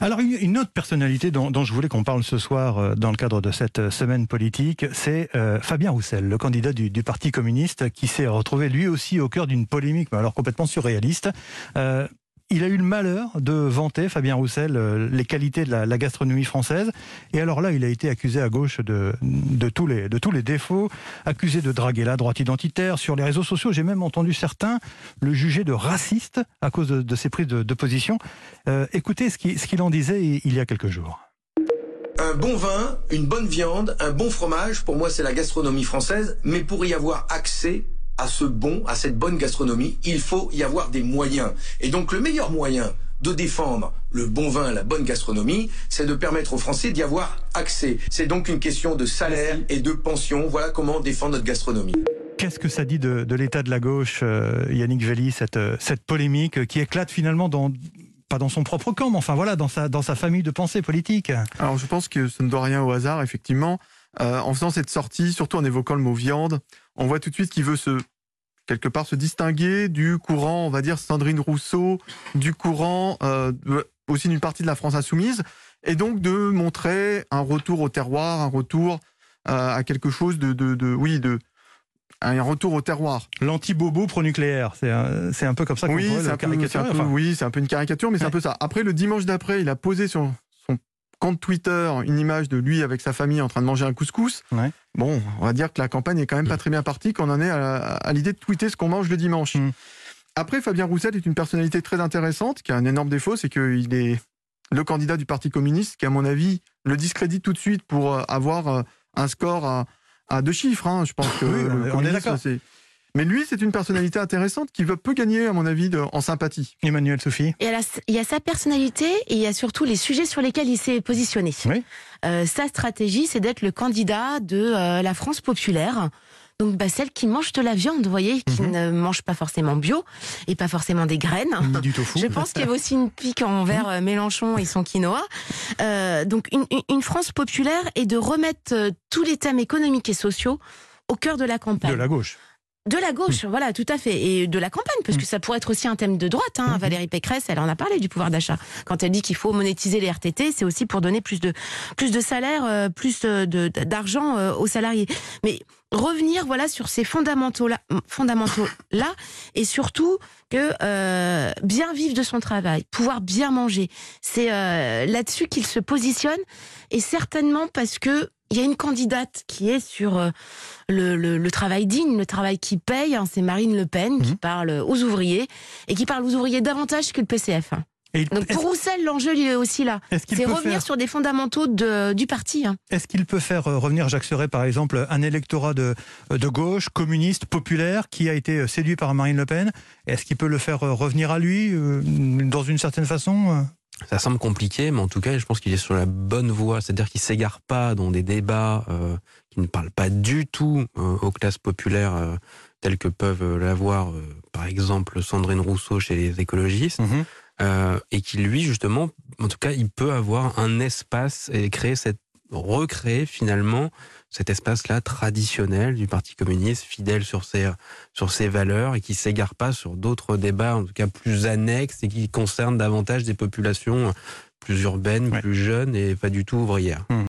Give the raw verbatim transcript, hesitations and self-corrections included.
Alors une, une autre personnalité dont, dont je voulais qu'on parle ce soir euh, dans le cadre de cette semaine politique, c'est euh, Fabien Roussel, le candidat du, du Parti communiste, qui s'est retrouvé lui aussi au cœur d'une polémique, mais alors complètement surréaliste. Euh, Il a eu le malheur de vanter, Fabien Roussel, euh, les qualités de la, la gastronomie française. Et alors là, il a été accusé à gauche de, de, tous les, de tous les défauts, accusé de draguer la droite identitaire. Sur les réseaux sociaux, j'ai même entendu certains le juger de raciste à cause de, de ses prises de, de position. Euh, écoutez ce qu'il, ce qu'il en disait il y a quelques jours. Un bon vin, une bonne viande, un bon fromage, pour moi c'est la gastronomie française, mais pour y avoir accès à ce bon, à cette bonne gastronomie, il faut y avoir des moyens. Et donc le meilleur moyen de défendre le bon vin, la bonne gastronomie, c'est de permettre aux Français d'y avoir accès. C'est donc une question de salaire et de pension. Voilà comment défendre notre gastronomie. Qu'est-ce que ça dit de, de l'état de la gauche, euh, Yannick Velli, cette, cette polémique qui éclate finalement dans... pas dans son propre camp, mais enfin voilà, dans sa, dans sa famille de pensée politique. Alors je pense que ça ne doit rien au hasard, effectivement. Euh, en faisant cette sortie, surtout en évoquant le mot viande, on voit tout de suite qu'il veut se, quelque part se distinguer du courant, on va dire, Sandrine Rousseau, du courant euh, aussi d'une partie de la France insoumise, et donc de montrer un retour au terroir, un retour euh, à quelque chose de, de, de oui, de un retour au terroir. L'anti-bobo pro-nucléaire, c'est un, c'est un peu comme ça qu'on oui, pourrait c'est le un peu, caricaturer. c'est un peu, Enfin. Oui, c'est un peu une caricature, mais c'est ouais. un peu ça. Après, le dimanche d'après, il a posé sur son compte Twitter une image de lui avec sa famille en train de manger un couscous. Ouais. Bon, on va dire que la campagne est quand même pas très bien partie qu'on en est à, à l'idée de tweeter ce qu'on mange le dimanche. Mm. Après, Fabien Roussel est une personnalité très intéressante, qui a un énorme défaut, c'est qu'il est le candidat du Parti communiste, qui, à mon avis, le discrédite tout de suite pour avoir un score à, à deux chiffres. Hein. Je pense que oui, le on est d'accord. C'est... Mais lui, c'est une personnalité intéressante qui peut gagner, à mon avis, de, en sympathie. Emmanuel Sophie. Et il y a sa personnalité et il y a surtout les sujets sur lesquels il s'est positionné. Oui. Euh, sa stratégie, c'est d'être le candidat de euh, la France populaire. Donc bah, celle qui mange de la viande, vous voyez, qui mmh. ne mange pas forcément bio et pas forcément des graines. Ni du tofu. Je pense qu'il y a aussi une pique envers mmh. Mélenchon et son quinoa. Euh, donc une, une France populaire et de remettre euh, tous les thèmes économiques et sociaux au cœur de la campagne. De la gauche. De la gauche, mmh. voilà, tout à fait. Et de la campagne, parce mmh. que ça pourrait être aussi un thème de droite. Hein. Mmh. Valérie Pécresse, elle en a parlé du pouvoir d'achat. Quand elle dit qu'il faut monétiser les R T T, c'est aussi pour donner plus de, plus de salaire, euh, plus de, d'argent euh, aux salariés. Mais revenir voilà, sur ces fondamentaux-là, fondamentaux-là et surtout que euh, bien vivre de son travail, pouvoir bien manger. C'est euh, là-dessus qu'il se positionne. Et certainement parce que il y a une candidate qui est sur euh, le, le, le travail digne, le travail qui paye. Hein, c'est Marine Le Pen mmh. qui parle aux ouvriers et qui parle aux ouvriers davantage que le P C F. Hein. Et donc pour Roussel, l'enjeu il est aussi là. Est-ce c'est revenir faire... sur des fondamentaux de, du parti. Hein. Est-ce qu'il peut faire revenir Jacques Serret, par exemple, un électorat de, de gauche, communiste, populaire, qui a été séduit par Marine Le Pen? Est-ce qu'il peut le faire revenir à lui, euh, dans une certaine façon? Ça semble compliqué, mais en tout cas, je pense qu'il est sur la bonne voie. C'est-à-dire qu'il ne s'égare pas dans des débats euh, qui ne parlent pas du tout euh, aux classes populaires euh, telles que peuvent l'avoir, euh, par exemple, Sandrine Rousseau chez les écologistes. Mmh. Euh, et qui, lui, justement, en tout cas, il peut avoir un espace et créer cette, recréer finalement cet espace-là traditionnel du Parti communiste, fidèle sur ses, sur ses valeurs et qui ne s'égare pas sur d'autres débats, en tout cas plus annexes et qui concernent davantage des populations plus urbaines, ouais. plus jeunes et pas du tout ouvrières. Mmh.